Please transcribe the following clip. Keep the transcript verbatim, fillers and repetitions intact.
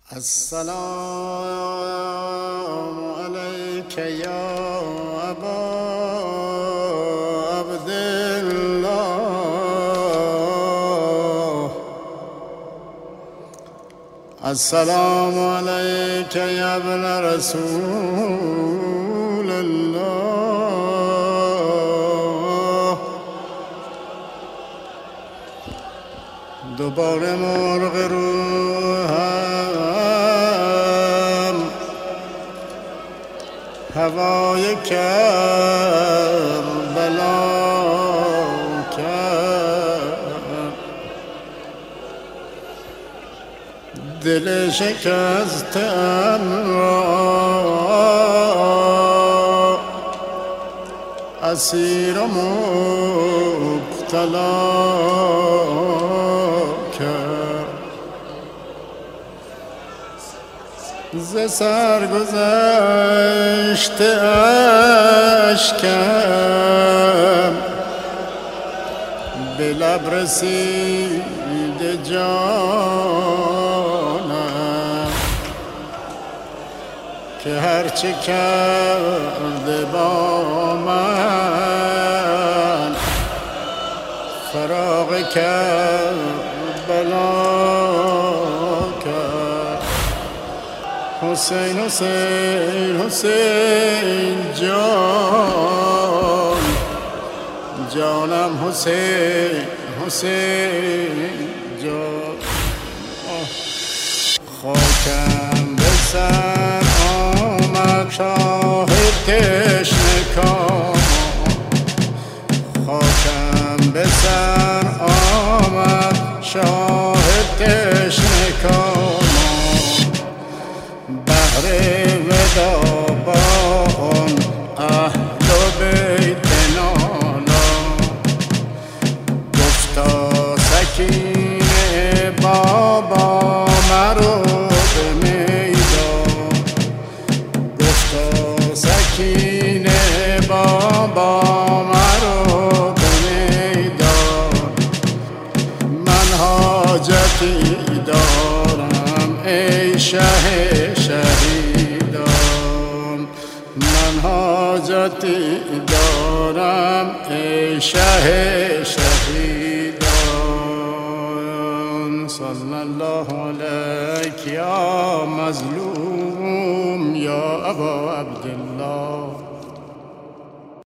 السلام عليك يا أبا عبد الله. السلام عليك يا ابن رسول الله. دوباره مرغ روحم هوای کربلا کرد، دل شکسته‌ام را اسیر و مبتلا کرد. ز سرگذشت اشکم به لب رسید جانم، که هرچه کرده با من فراق کربلا کرد. حسین حسین حسین جان، جانم حسین حسین جان. خاکم به سر آمد شاه تشنه کام، خاکم به سر آمد شاه تشنه کام. بهر ودا با آن اهل بیت نالا، گفتا سکینه بابا مرو به میدان، گفتا سکینه بابا مرو به میدان. من حاجتی دارم ای شه شهیدان، من حاجتی دارم ای شه شهیدان. صلی الله علیک یا مظلوم.